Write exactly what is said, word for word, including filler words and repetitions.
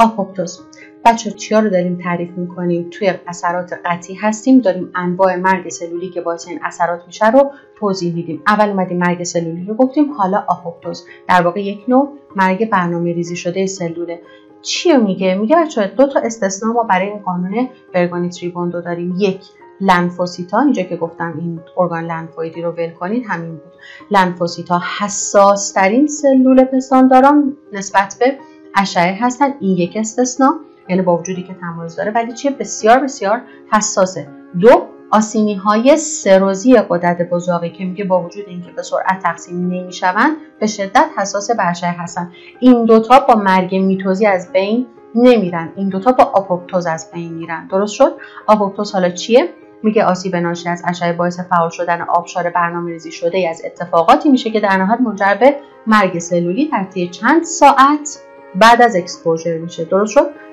آپوپتوز. بچه چیا رو داریم تعریف میکنیم؟ توی اثرات قطعی هستیم، داریم انواع مرگ سلولی که باعث این اثرات میشه رو توضیح میدیم. اول اومدیم مرگ سلولی رو گفتیم، حالا آپوپتوز در واقع یک نوع مرگ برنامه ریزی شده سلوله. چی رو میگه؟ میگه بچه دو تا استثناء ما برای این قانون برگانی-تریبوندو داریم. یک، لنفوسیتا، اینجا که گفتم این ارگان لنفویدی رو ول کنید همین بود. لنفوسیتا حساس ترین سلول پستانداران نسبت به اشعه هستن. این یک استثناء، یعنی با وجودی که تمایز داره ولی چیه؟ بسیار بسیار حساسه. دو، آسیمی های سروزی غدد بزاقی که میگه با وجود اینکه به سرعت تقسیم نمیشوند به شدت حساس به اشعه هستن. این دوتا با مرگ میتوزی از بین نمیرن، این دوتا با آپوپتوز از بین میرن. درست شد؟ آپوپتوز حالا چیه؟ میگه آسیب ناشی از اشعه باعث فعال شدن آبشار برنامه‌ریزی شده از اتفاقاتی میشه که در نهایت منجر به مرگ سلولی در طی چند ساعت بعد از اکسپوژر میشه. درست شد؟